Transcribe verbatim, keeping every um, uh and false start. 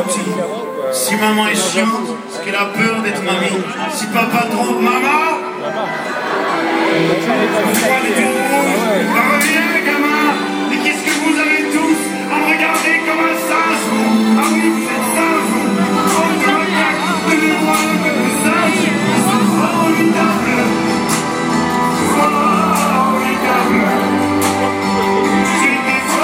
petit. Si maman est chiante, parce qu'elle a peur d'être mamie. Si papa trompe maman, on fera les tours rouges. Reviens, gamin.